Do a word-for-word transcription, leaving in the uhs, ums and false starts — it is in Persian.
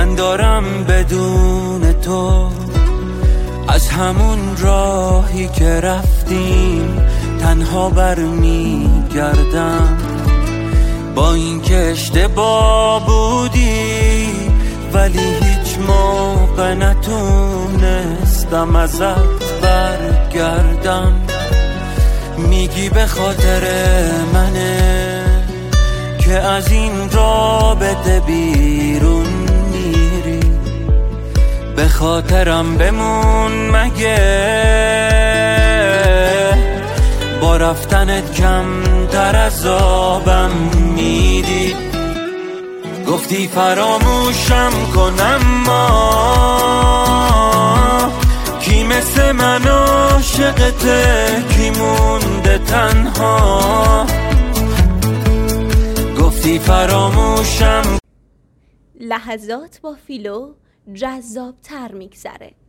من دارم بدون تو از همون راهی که رفتیم تنها برمیگردم، با این که اشتباه بودی ولی هیچ موقع نتونستم ازت برگردم. میگی به خاطر منه که از این رابطه بیرون میری، به خاطرم بمون مگه با رفتنت کم تر عذابم میدی. گفتی فراموشم کنم ما کی مثل من عاشقته، کی مونده تنها. گفتی فراموشم. لحظات با فیلو جذاب تر میگذره.